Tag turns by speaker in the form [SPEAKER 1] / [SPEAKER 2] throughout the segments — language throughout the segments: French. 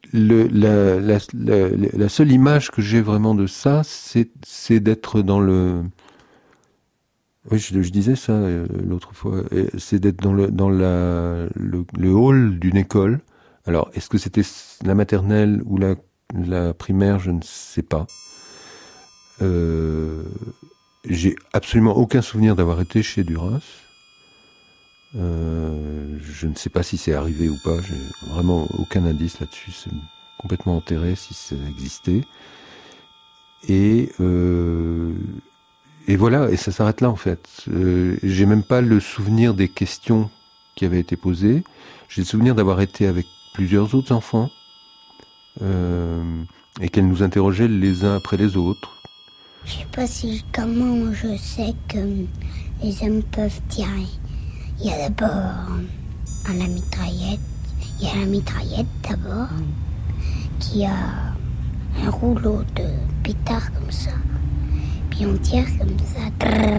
[SPEAKER 1] la seule image que j'ai vraiment de ça, c'est d'être dans le... Oui, je disais ça l'autre fois. C'est d'être dans le hall d'une école. Alors, est-ce que c'était la maternelle ou la primaire? Je ne sais pas. J'ai absolument aucun souvenir d'avoir été chez Duras. Je ne sais pas si c'est arrivé ou pas. J'ai vraiment aucun indice là-dessus. C'est complètement enterré si ça existait. Et voilà, et ça s'arrête là en fait. J'ai même pas le souvenir des questions qui avaient été posées. J'ai le souvenir d'avoir été avec plusieurs autres enfants et qu'elles nous interrogeaient les uns après les autres.
[SPEAKER 2] Je sais pas comment je sais que les hommes peuvent tirer. Il y a d'abord la mitraillette. Il y a la mitraillette d'abord qui a un rouleau de pétard comme ça. Puis on tire comme ça.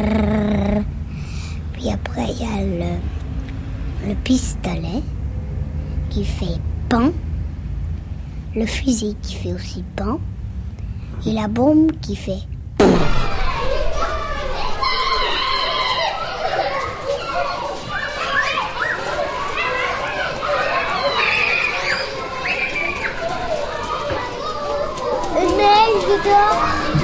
[SPEAKER 2] Puis après, il y a le pistolet qui fait pan. Le fusil qui fait aussi pan. Et la bombe qui fait... Le neige dedans.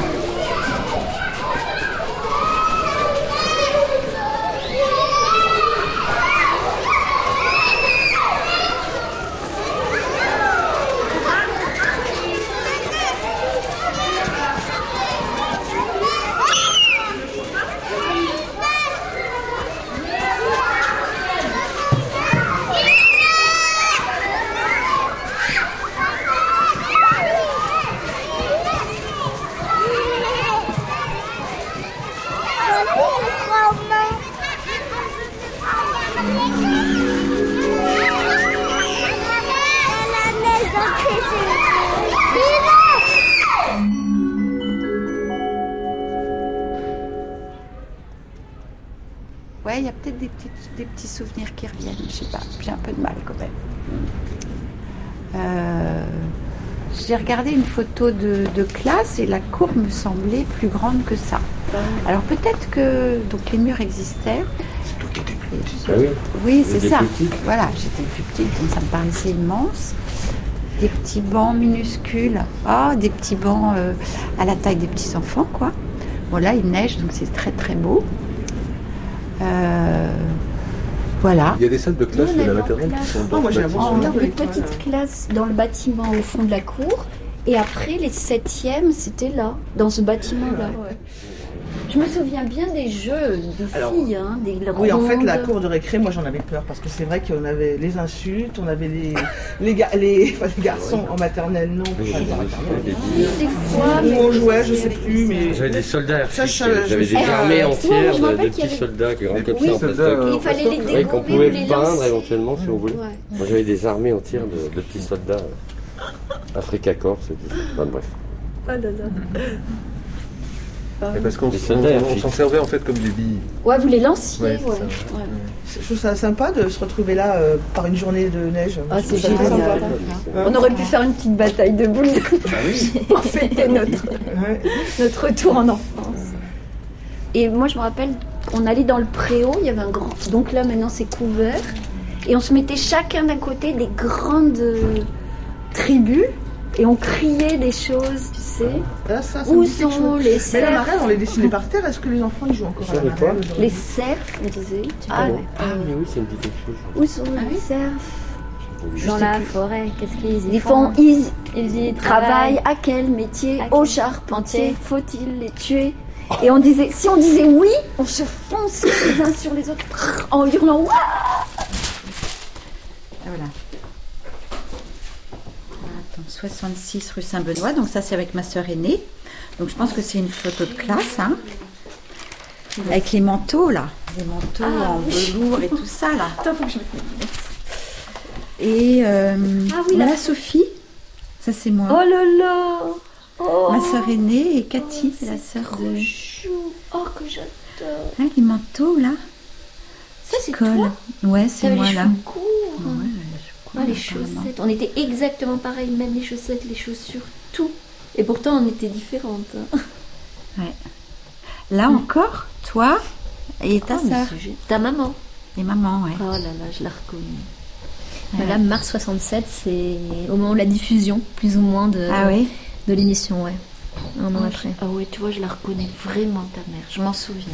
[SPEAKER 3] Ouais, il y a peut-être des petits souvenirs qui reviennent, je sais pas, j'ai un peu de mal quand même. J'ai regardé une photo de classe et la cour me semblait plus grande que ça. Alors peut-être que donc les murs existaient.
[SPEAKER 1] C'est toi qui étais plus petite.
[SPEAKER 4] Ah oui,
[SPEAKER 3] oui, c'est ça. Voilà, j'étais plus petite, donc ça me paraissait immense. Des petits bancs minuscules, des petits bancs à la taille des petits enfants, quoi. Bon là, il neige, donc c'est très très beau. Voilà.
[SPEAKER 1] Il y a des salles de classe de la maternelle qui sont dans le bâtiment.
[SPEAKER 5] Des petites classes dans le bâtiment au fond de la cour. Et après, les 7e, c'était là, dans ce bâtiment-là. Ouais. Je me souviens bien des jeux de filles, des rondes.
[SPEAKER 6] Oui, en fait, la cour de récré, moi j'en avais peur parce que c'est vrai qu'on avait les insultes, on avait les garçons en maternelle, non.
[SPEAKER 5] Des fois,
[SPEAKER 6] où on jouait, je sais plus, mais...
[SPEAKER 4] J'avais des soldats,
[SPEAKER 6] Ça,
[SPEAKER 4] j'avais des armées entières de petits soldats qui rentrent comme ça en plastoc.
[SPEAKER 5] Il fallait les dégommer,
[SPEAKER 4] qu'on pouvait
[SPEAKER 5] les
[SPEAKER 4] peindre
[SPEAKER 5] lancer.
[SPEAKER 4] éventuellement si on voulait.
[SPEAKER 5] Ouais.
[SPEAKER 4] Moi j'avais des armées entières de petits soldats. Africa Corps, enfin, bref.
[SPEAKER 1] Et parce qu'on
[SPEAKER 4] on
[SPEAKER 1] s'en servait en fait comme des billes.
[SPEAKER 5] Ouais, vous les lanciez,
[SPEAKER 1] Ouais,
[SPEAKER 5] ouais.
[SPEAKER 6] Je trouve ça sympa de se retrouver là par une journée de neige.
[SPEAKER 5] Ah, c'est
[SPEAKER 6] Je trouve ça
[SPEAKER 5] génial.
[SPEAKER 6] sympa.
[SPEAKER 5] On aurait pu faire une petite bataille de boules pour fêter notre retour en enfance. Et moi, je me rappelle, on allait dans le préau, il y avait un grand... Donc là, maintenant, c'est couvert. Et on se mettait chacun d'un côté des grandes tribus. Et on criait des choses, tu sais.
[SPEAKER 6] Ah, ça
[SPEAKER 5] Où
[SPEAKER 6] me dit quelque
[SPEAKER 5] sont
[SPEAKER 6] chose.
[SPEAKER 5] les
[SPEAKER 6] Mais
[SPEAKER 5] cerfs?
[SPEAKER 6] la marelle, on les dessinait par terre. Est-ce que les enfants ils jouent encore à la marelle aujourd'hui?
[SPEAKER 5] Les cerfs, on disait.
[SPEAKER 4] Mais oui, ça me dit quelque chose.
[SPEAKER 5] Où sont les cerfs?
[SPEAKER 7] Dans la forêt, qu'est-ce qu'ils
[SPEAKER 5] Ils font, ils
[SPEAKER 7] y
[SPEAKER 5] travaillent à quel métier?
[SPEAKER 7] À
[SPEAKER 5] Au
[SPEAKER 7] quel
[SPEAKER 5] charpentier.
[SPEAKER 7] métier?
[SPEAKER 5] Faut-il les tuer? Et on disait, si on disait oui, on se fonçait les uns sur les autres en hurlant Ouah!
[SPEAKER 3] Voilà. 66 rue Saint-Benoît, donc ça c'est avec ma sœur aînée. Donc je pense que c'est une photo de classe, avec les manteaux là, les manteaux en velours et tout ça là.
[SPEAKER 5] Attends, faut que je mette mes lunettes.
[SPEAKER 3] Et
[SPEAKER 5] la
[SPEAKER 3] voilà Sophie, ça c'est moi.
[SPEAKER 5] Oh là là! Oh,
[SPEAKER 3] Ma sœur aînée et Cathy, c'est la sœur de...
[SPEAKER 5] chou! Oh, que j'adore!
[SPEAKER 3] Ah, les manteaux là.
[SPEAKER 5] Ça, c'est
[SPEAKER 3] colle.
[SPEAKER 5] toi?
[SPEAKER 3] Ouais, c'est
[SPEAKER 5] T'avais
[SPEAKER 3] moi
[SPEAKER 5] les
[SPEAKER 3] là.
[SPEAKER 5] cheveux courts.
[SPEAKER 3] Ouais, je
[SPEAKER 5] les chaussettes. On était exactement pareil, même les chaussettes, les chaussures, tout. Et pourtant, on était différentes.
[SPEAKER 3] Ouais. Là encore, toi et ta sœur.
[SPEAKER 5] Ta maman.
[SPEAKER 3] Et maman, ouais.
[SPEAKER 5] Oh là là, je la reconnais.
[SPEAKER 7] Là, mars 67, c'est au moment de la diffusion, plus ou moins, de l'émission, ouais. Un an après.
[SPEAKER 5] Ah ouais, tu vois, je la reconnais vraiment, ta mère. Je m'en souviens.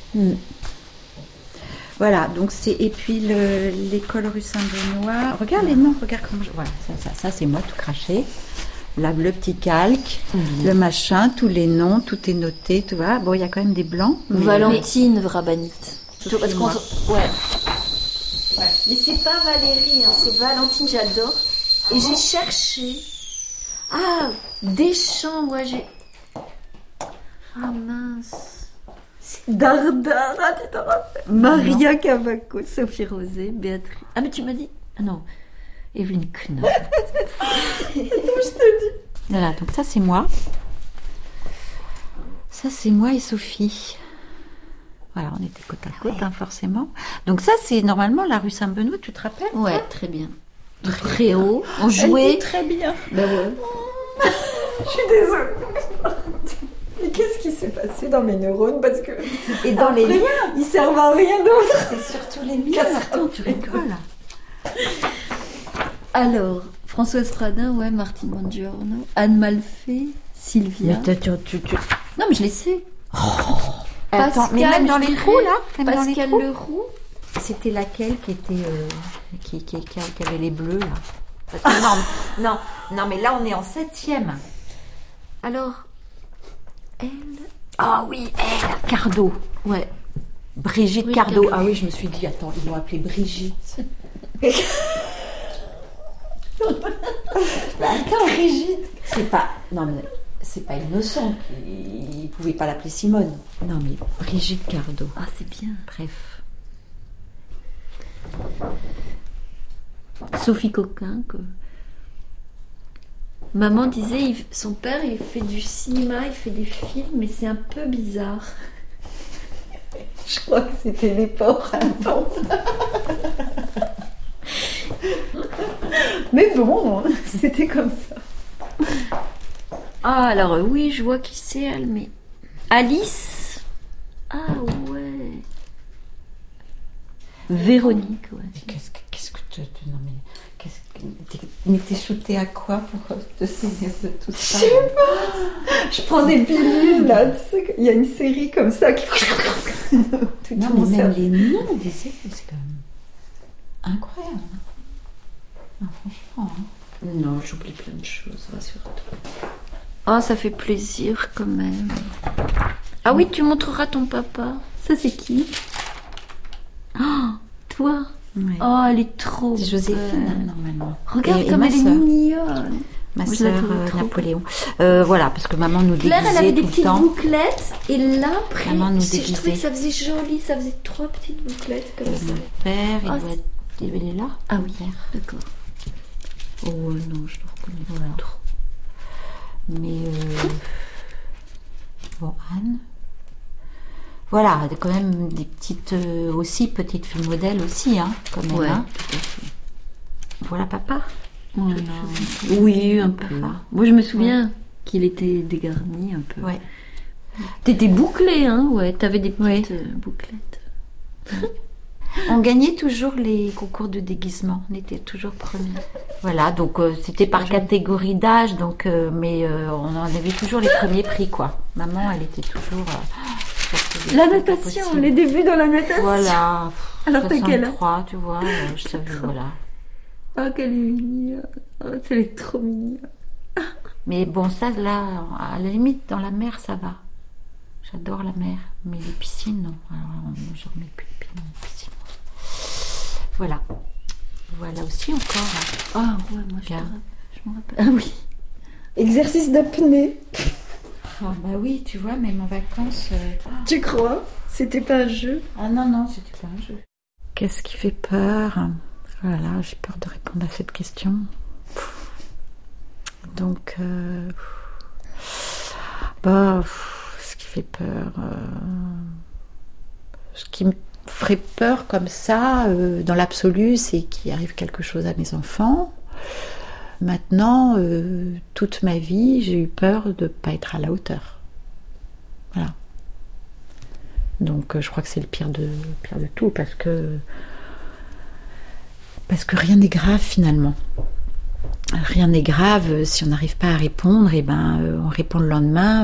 [SPEAKER 3] Voilà, donc c'est... Et puis l'école rue Saint-Benoît. Regarde les noms, regarde comment... Voilà, ça c'est moi tout craché. Là, le petit calque, le machin, tous les noms, tout est noté, tu vois. Bon, il y a quand même des blancs.
[SPEAKER 5] Valentine Vrabanit. Parce qu'on... Ouais.
[SPEAKER 7] Mais c'est pas Valérie, hein, c'est Valentine, j'adore. Et j'ai cherché.
[SPEAKER 5] Ah, Deschamps, moi j'ai... Ah mince.
[SPEAKER 7] C'est Dardar, tu t'en rappelles? Maria Cavaco, Sophie Rosé, Béatrice.
[SPEAKER 5] Ah mais tu m'as dit... Ah non, Evelyne Knorr.
[SPEAKER 7] Je te dis.
[SPEAKER 3] Voilà, donc ça c'est moi. Ça c'est moi et Sophie. Voilà, on était côte à côte, forcément. Donc ça, c'est normalement la rue Saint-Benoît, tu te rappelles?
[SPEAKER 5] Ouais, très bien. Très haut. On jouait...
[SPEAKER 7] Elle était très bien.
[SPEAKER 5] Ben ouais.
[SPEAKER 7] Je suis désolée. Mais qu'est-ce qui s'est passé dans mes neurones? Parce que... Et dans les liens, ils servent à rien d'autre.
[SPEAKER 3] C'est surtout les miens. Attends, tu rigoles.
[SPEAKER 5] Alors, Françoise Fradin, ouais, Martine Bongiorno, Anne Malfait, Sylvia...
[SPEAKER 3] Mais
[SPEAKER 5] Non, mais je les sais.
[SPEAKER 3] Attends, mais même dans les trous, là?
[SPEAKER 5] Pascal Leroux.
[SPEAKER 3] C'était laquelle qui était... qui avait les bleus, là? Parce que non, mais là, on est en 7e.
[SPEAKER 5] Alors, elle...
[SPEAKER 3] Ah oui, elle, Cardo.
[SPEAKER 5] Ouais.
[SPEAKER 3] Brigitte Cardo. Ah oui, je me suis dit, attends, ils l'ont appelée Brigitte. Attends, Brigitte. C'est pas... Non, mais... C'est pas innocent, ils ne pouvaient pas l'appeler Simone. Non, mais Brigitte Cardo.
[SPEAKER 5] Ah, c'est bien.
[SPEAKER 3] Bref.
[SPEAKER 5] Sophie Coquin, que... Maman disait, son père, il fait du cinéma, il fait des films, mais c'est un peu bizarre.
[SPEAKER 7] Je crois que c'était les porcs avant. Mais bon, c'était comme ça.
[SPEAKER 5] Ah, alors oui, je vois qui c'est, elle, mais... Alice. Ah, ouais. Véronique, ouais.
[SPEAKER 3] Qu'est-ce que tu... Non, mais t'es shootée à quoi pour te souvenir de tout ça?
[SPEAKER 7] Je sais pas. Je prends des pilules, là, tu sais, il y a une série comme ça qui...
[SPEAKER 3] Non, mais même les noms des séries, c'est quand même incroyable. Non, franchement.
[SPEAKER 5] Non, j'oublie plein de choses, rassure-toi. Ah, ça fait plaisir quand même. Ah oui, tu montreras ton papa. Ça, c'est qui? Oh, toi.
[SPEAKER 3] Oui.
[SPEAKER 5] Oh, elle est trop
[SPEAKER 3] c'est Joséphine, normalement.
[SPEAKER 5] Regarde comme elle est mignonne.
[SPEAKER 3] Ma sœur Napoléon. Voilà, parce que maman nous déguisait tout le temps.
[SPEAKER 5] Claire, elle avait des petites bouclettes. Et là, après,
[SPEAKER 3] maman nous déguisait.
[SPEAKER 5] Je trouvais que ça faisait joli. Ça faisait 3 petites bouclettes comme ça.
[SPEAKER 3] Mon père, il est là.
[SPEAKER 5] Ah oui, d'accord. Oh non, je le reconnais pas trop.
[SPEAKER 3] Mais bon, Anne. Voilà, quand même des petites aussi petites filles modèles aussi, hein, quand même.
[SPEAKER 5] Ouais,
[SPEAKER 3] hein.
[SPEAKER 5] tout à fait.
[SPEAKER 3] Voilà papa.
[SPEAKER 5] Oh, non. Oui, un peu. Moi, je me souviens qu'il était dégarni un peu.
[SPEAKER 3] Ouais.
[SPEAKER 5] T'étais bouclée, hein, ouais. T'avais des petites bouclettes.
[SPEAKER 3] On gagnait toujours les concours de déguisement. On était toujours premiers. Voilà, donc c'était par catégorie d'âge, donc mais on en avait toujours les premiers prix, quoi. Maman, elle était toujours.
[SPEAKER 7] La natation, les débuts dans la natation.
[SPEAKER 3] Voilà.
[SPEAKER 7] Alors t'as quel âge?
[SPEAKER 3] 63, tu vois. Je savais, voilà.
[SPEAKER 7] Oh, qu'elle est mignonne. Oh, elle est trop mignonne.
[SPEAKER 3] Mais bon, ça, là, à la limite, dans la mer, ça va. J'adore la mer. Mais les piscines, non. Alors, je remets plus de pieds dans les piscines. Voilà. Voilà aussi encore.
[SPEAKER 5] Ah, ouais, moi, je me rappelle. Ah oui.
[SPEAKER 7] Exercice d'apnée.
[SPEAKER 3] Ah, bah oui, tu vois, même en vacances.
[SPEAKER 7] Tu crois? C'était pas un jeu?
[SPEAKER 3] Ah non, c'était pas un jeu. Qu'est-ce qui fait peur? Voilà, j'ai peur de répondre à cette question. Donc, ce qui fait peur, ferait peur comme ça, dans l'absolu, c'est qu'il arrive quelque chose à mes enfants. Maintenant, toute ma vie, j'ai eu peur de ne pas être à la hauteur. Voilà. Donc je crois que c'est le pire de tout, parce que rien n'est grave finalement. Rien n'est grave si on n'arrive pas à répondre, on répond le lendemain,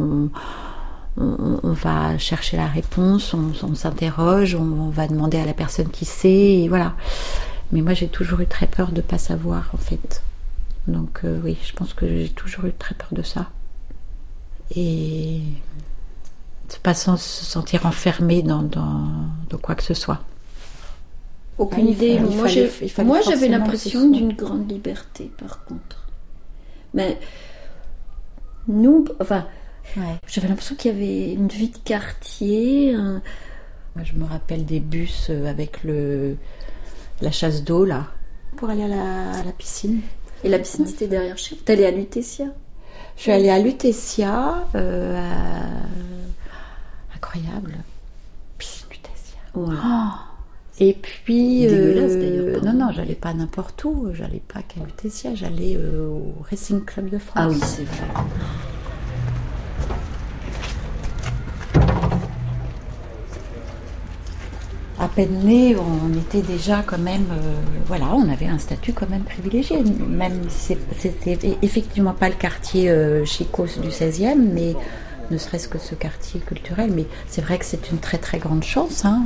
[SPEAKER 3] on va chercher la réponse, on s'interroge, on va demander à la personne qui sait, et voilà. Mais moi j'ai toujours eu très peur de ne pas savoir en fait. Donc oui, je pense que j'ai toujours eu très peur de ça. Et pas sans se sentir enfermée dans quoi que ce soit.
[SPEAKER 5] Aucune idée. Moi j'avais l'impression d'une grande liberté par contre. Mais nous, j'avais l'impression qu'il y avait une vie de quartier.
[SPEAKER 3] Moi je me rappelle des bus avec la chasse d'eau là, pour aller à la piscine.
[SPEAKER 5] Et la piscine c'était derrière chez vous. T'es allée à Lutetia?
[SPEAKER 3] Je suis allée à Lutetia, incroyable. Piscine Lutetia.
[SPEAKER 5] Ouais.
[SPEAKER 3] Oh. Et puis,
[SPEAKER 5] dégueulasse d'ailleurs.
[SPEAKER 3] Non, j'allais pas n'importe où. J'allais pas qu'à Lutetia, j'allais au Racing Club de France.
[SPEAKER 5] Ah oui, c'est vrai.
[SPEAKER 3] À peine nés, on était déjà quand même, on avait un statut quand même privilégié. Même si c'était effectivement pas le quartier chicos du 16e, mais ne serait-ce que ce quartier culturel. Mais c'est vrai que c'est une très très grande chance. Hein.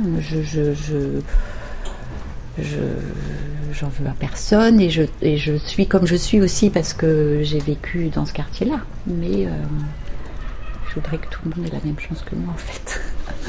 [SPEAKER 3] J'en veux à personne et je suis comme je suis aussi parce que j'ai vécu dans ce quartier-là. Mais je voudrais que tout le monde ait la même chance que moi en fait.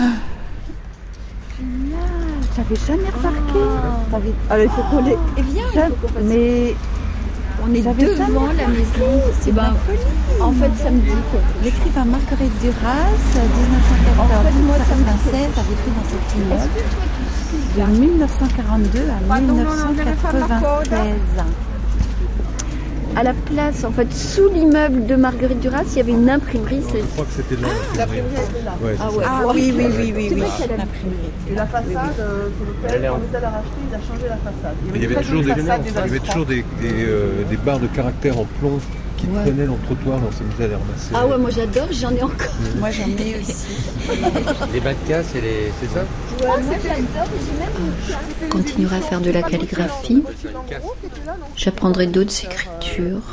[SPEAKER 3] J'avais jamais remarqué.
[SPEAKER 7] Alors il faut qu'on les.
[SPEAKER 5] Eh bien,
[SPEAKER 3] mais
[SPEAKER 5] on est devant la maison. C'est ben en fait, ça me dit quoi.
[SPEAKER 3] L'écrivain Marguerite Duras, 1914-1996, avait pris dans cet immeuble de 1942 à 1996.
[SPEAKER 5] À la place, en fait, sous l'immeuble de Marguerite Duras, il y avait une imprimerie.
[SPEAKER 8] Je crois que c'était là.
[SPEAKER 6] L'imprimerie était là.
[SPEAKER 8] Ouais,
[SPEAKER 5] Ah ouais.
[SPEAKER 3] Ah oui.
[SPEAKER 6] Et la façade que le père, quand il a racheté, il a changé la façade.
[SPEAKER 8] Il y avait toujours des barres de caractère en plomb qui traînaient dans le trottoir, on s'amusait à les ramasser.
[SPEAKER 5] Ah ouais, moi j'adore, j'en ai encore.
[SPEAKER 3] Moi j'en ai aussi.
[SPEAKER 4] Les bacs de casse et les. C'est ça?
[SPEAKER 5] Moi j'adore, j'ai même.
[SPEAKER 3] Je continuerai à faire de la calligraphie. J'apprendrai d'autres écritures.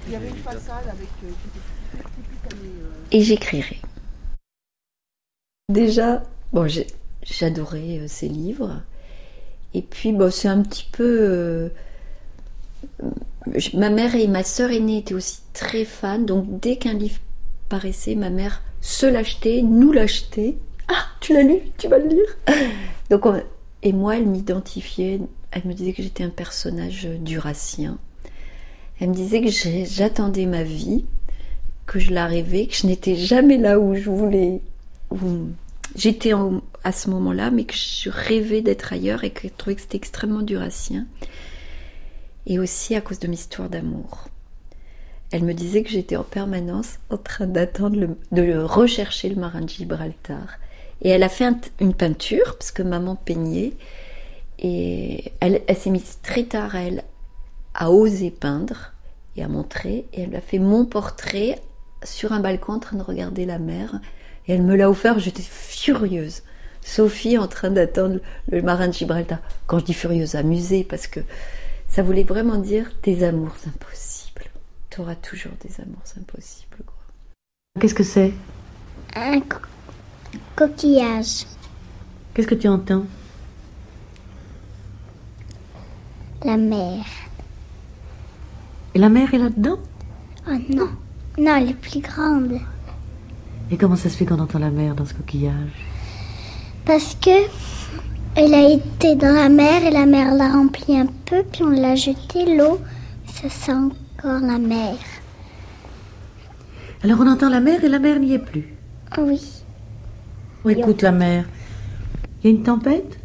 [SPEAKER 3] Et j'écrirai.
[SPEAKER 5] Déjà, bon, j'adorais ces livres. Et puis, bon, c'est un petit peu. Ma mère et ma sœur aînée étaient aussi très fans. Donc, dès qu'un livre paraissait, ma mère se l'achetait, nous l'achetait. Ah, tu l'as lu? Tu vas le lire? Donc, et moi, elle m'identifiait. Elle me disait que j'étais un personnage durassien. Elle me disait que j'attendais ma vie, que je la rêvais, que je n'étais jamais là où je voulais. J'étais à ce moment-là, mais que je rêvais d'être ailleurs et que je trouvais que c'était extrêmement durassien. Et aussi à cause de mes histoires d'amour. Elle me disait que j'étais en permanence en train d'attendre, de rechercher le marin de Gibraltar. Et elle a fait une peinture, parce que maman peignait, et elle s'est mise très tard, elle, à oser peindre et à montrer, et elle a fait mon portrait sur un balcon en train de regarder la mer, et elle me l'a offert, j'étais furieuse. Sophie en train d'attendre le marin de Gibraltar. Quand je dis furieuse, amusée, parce que ça voulait vraiment dire tes amours impossibles. Tu auras toujours des amours impossibles, quoi.
[SPEAKER 9] Qu'est-ce que c'est?
[SPEAKER 2] Un coquillage.
[SPEAKER 9] Qu'est-ce que tu entends?
[SPEAKER 2] La mer.
[SPEAKER 9] Et la mer est là-dedans?
[SPEAKER 2] Oh non. Non, elle est plus grande.
[SPEAKER 9] Et comment ça se fait qu'on entend la mer dans ce coquillage?
[SPEAKER 2] Parce que elle a été dans la mer et la mer l'a remplie un peu, puis on l'a jeté l'eau. Ça sent encore la mer.
[SPEAKER 9] Alors on entend la mer et la mer n'y est plus?
[SPEAKER 2] Oui.
[SPEAKER 9] On écoute la mer. Il y a une tempête?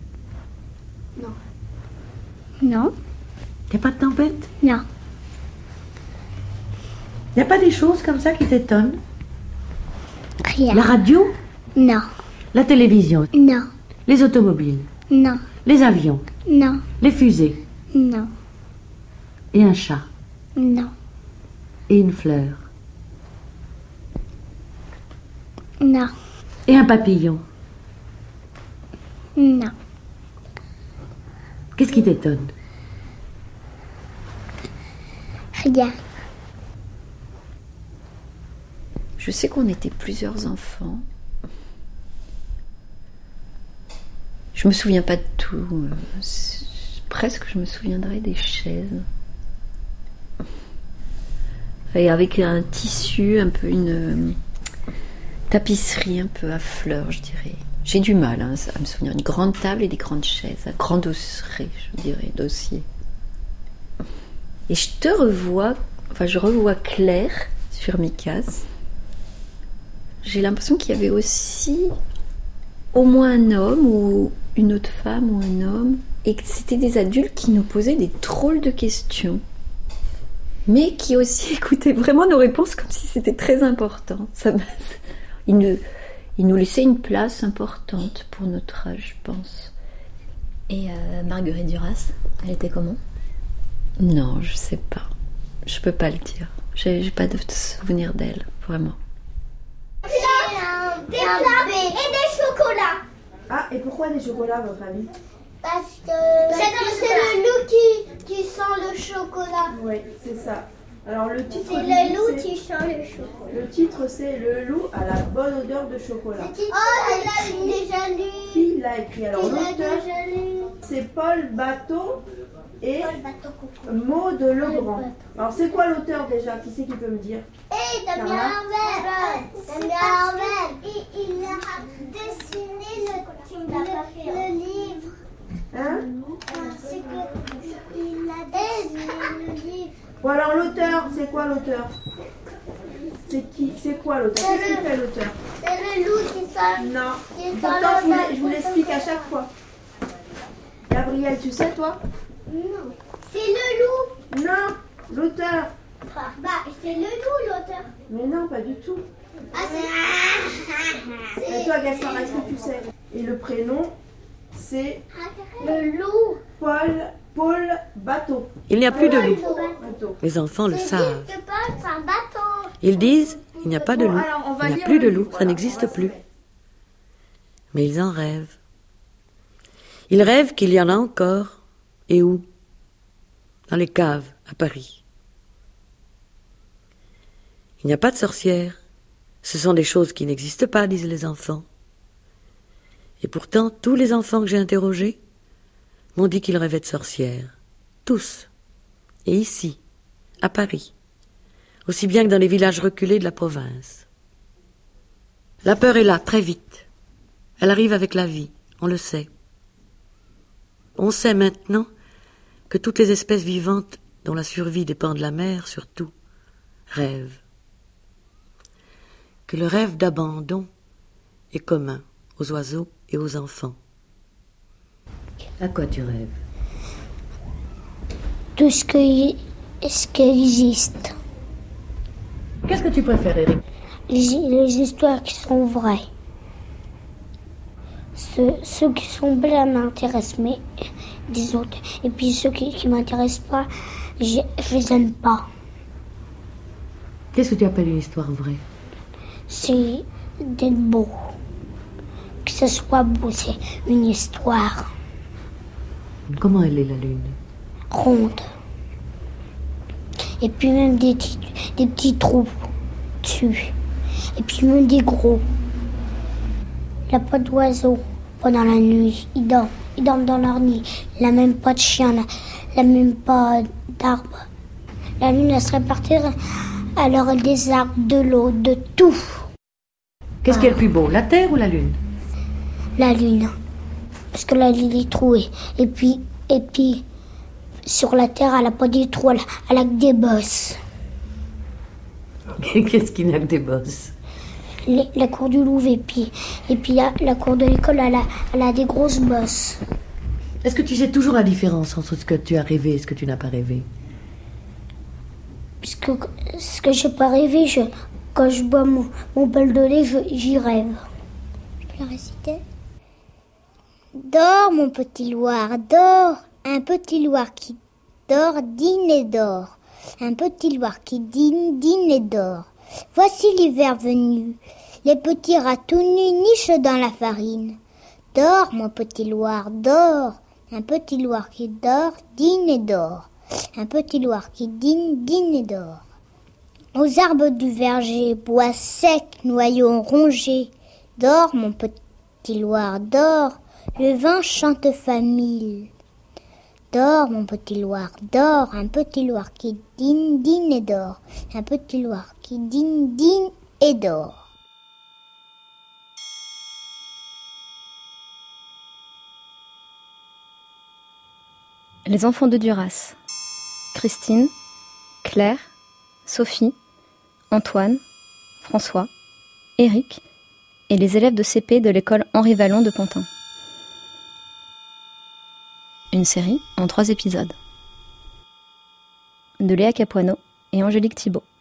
[SPEAKER 2] Non.
[SPEAKER 9] Il n'y a pas de tempête?
[SPEAKER 2] Non.
[SPEAKER 9] Il n'y a pas des choses comme ça qui t'étonnent?
[SPEAKER 2] Rien.
[SPEAKER 9] La radio?
[SPEAKER 2] Non.
[SPEAKER 9] La télévision?
[SPEAKER 2] Non.
[SPEAKER 9] Les automobiles.
[SPEAKER 2] Non.
[SPEAKER 9] Les avions.
[SPEAKER 2] Non.
[SPEAKER 9] Les fusées.
[SPEAKER 2] Non.
[SPEAKER 9] Et un chat.
[SPEAKER 2] Non.
[SPEAKER 9] Et une fleur.
[SPEAKER 2] Non.
[SPEAKER 9] Et un papillon.
[SPEAKER 2] Non.
[SPEAKER 9] Qu'est-ce qui t'étonne?
[SPEAKER 2] Rien.
[SPEAKER 5] Je sais qu'on était plusieurs enfants. Je me souviens pas de tout. Presque je me souviendrai des chaises. Et avec un tissu, un peu une tapisserie un peu à fleurs, je dirais. J'ai du mal à me souvenir. Une grande table et des grandes chaises, un grand dossier, je dirais, dossier. Et je revois Claire sur Micas. J'ai l'impression qu'il y avait aussi au moins un homme ou une autre femme ou un homme, et que c'était des adultes qui nous posaient des drôles de questions, mais qui aussi écoutaient vraiment nos réponses comme si c'était très important. Ils nous laissaient une place importante pour notre âge, je pense.
[SPEAKER 10] Et Marguerite Duras, elle était comment?
[SPEAKER 5] Non, je sais pas. Je peux pas le dire. J'ai pas de souvenir d'elle, vraiment.
[SPEAKER 11] Des plats et des chocolats.
[SPEAKER 7] Ah, et pourquoi des chocolats, à votre avis?
[SPEAKER 11] Parce que c'est le loup qui sent le chocolat.
[SPEAKER 7] Oui, c'est ça. Alors le titre.
[SPEAKER 11] C'est le loup qui sent le chocolat.
[SPEAKER 7] Le titre, c'est Le loup à la bonne odeur de chocolat.
[SPEAKER 11] Oh, je l'ai déjà lu.
[SPEAKER 7] Qui l'a écrit? Alors l'auteur, c'est Paul Bateau et Maud Legrand. Alors c'est quoi l'auteur déjà? Qui c'est qui peut me dire?
[SPEAKER 11] Damien Arvel. Damien Arvel. Il a dessiné le livre.
[SPEAKER 7] Hein?
[SPEAKER 11] C'est que il a dessiné le livre.
[SPEAKER 7] Bon alors l'auteur, c'est quoi l'auteur? C'est qui? C'est quoi l'auteur? Qu'est-ce qu'il fait l'auteur?
[SPEAKER 11] C'est le loup qui sent.
[SPEAKER 7] Non. Pourtant je vous l'explique à chaque fois. Gabriel, tu sais toi?
[SPEAKER 11] Non. C'est le loup.
[SPEAKER 7] Non. L'auteur.
[SPEAKER 11] C'est le loup l'auteur.
[SPEAKER 7] Mais non, pas du tout.
[SPEAKER 11] Ah c'est.
[SPEAKER 7] Et toi Gaspard, est-ce que tu sais? Et le prénom, c'est
[SPEAKER 11] le loup.
[SPEAKER 7] Paul Bateau.
[SPEAKER 9] Il n'y a plus de loup.
[SPEAKER 7] Bateau.
[SPEAKER 9] Les enfants le savent.
[SPEAKER 11] C'est un bateau.
[SPEAKER 9] Ils disent, il n'y a pas de loup.
[SPEAKER 7] Alors, on va
[SPEAKER 9] Il n'y a
[SPEAKER 7] lire
[SPEAKER 9] plus
[SPEAKER 7] le
[SPEAKER 9] de
[SPEAKER 7] livre,
[SPEAKER 9] loup, ça
[SPEAKER 7] voilà,
[SPEAKER 9] n'existe
[SPEAKER 7] on va
[SPEAKER 9] plus. Mais ils en rêvent. Ils rêvent qu'il y en a encore. Et où? Dans les caves, à Paris. Il n'y a pas de sorcières. Ce sont des choses qui n'existent pas, disent les enfants. Et pourtant, tous les enfants que j'ai interrogés m'ont dit qu'ils rêvaient de sorcières. Tous. Et ici, à Paris. Aussi bien que dans les villages reculés de la province. La peur est là, très vite. Elle arrive avec la vie, on le sait. On sait maintenant que toutes les espèces vivantes dont la survie dépend de la mer, surtout, rêvent. Que le rêve d'abandon est commun aux oiseaux et aux enfants. À quoi tu rêves?
[SPEAKER 2] Tout ce qui existe.
[SPEAKER 9] Qu'est-ce que tu préfères, Eric?
[SPEAKER 2] Les histoires qui sont vraies. Ceux qui sont belles m'intéressent, mais des autres. Et puis ceux qui m'intéressent pas, je les aime pas.
[SPEAKER 9] Qu'est-ce que tu appelles une histoire vraie?
[SPEAKER 2] C'est d'être beau. Que ce soit beau, c'est une histoire.
[SPEAKER 9] Comment elle est, la lune?
[SPEAKER 2] Ronde. Et puis même des petits trous dessus. Et puis même des gros. Il n'a pas d'oiseaux pendant la nuit. Ils dorment dans leur nid. Il n'a même pas de chien. Il n'a même pas d'arbres. La lune, elle se répartit alors des arbres, de l'eau, de tout.
[SPEAKER 9] Qu'est-ce qui est le plus beau, la terre ou la lune?
[SPEAKER 2] La lune. Parce que la lune est trouée. Et puis, sur la terre, elle n'a pas des trous, elle a que des bosses.
[SPEAKER 9] Qu'est-ce qui n'a que des bosses?
[SPEAKER 2] La cour du Louvre et puis la cour de l'école, elle a des grosses bosses.
[SPEAKER 9] Est-ce que tu sais toujours la différence entre ce que tu as rêvé et ce que tu n'as pas rêvé?
[SPEAKER 2] Puisque ce que j'ai pas rêvé, quand je bois mon bol de lait, j'y rêve. Je peux la réciter? Dors, mon petit Loir, dors. Un petit Loir qui dort, dîne et dort. Un petit Loir qui dîne, dîne et dort. Voici l'hiver venu. Les petits rats tout nus nichent dans la farine. Dors, mon petit Loir, dors. Un petit Loir qui dort, dîne et dort. Un petit Loir qui dîne, dîne et dort. Aux arbres du verger, bois secs, noyaux rongés. Dors, mon petit Loir, dors. Le vent chante famille. Dors, mon petit Loir, dors. Un petit Loir qui dîne, dîne et dort. Un petit Loir qui dîne, dîne et dort.
[SPEAKER 10] Les enfants de Duras. Christine, Claire, Sophie, Antoine, François, Éric et les élèves de CP de l'école Henri Vallon de Pantin. Une série en 3 épisodes. De Léa Capuano et Angélique Thibault.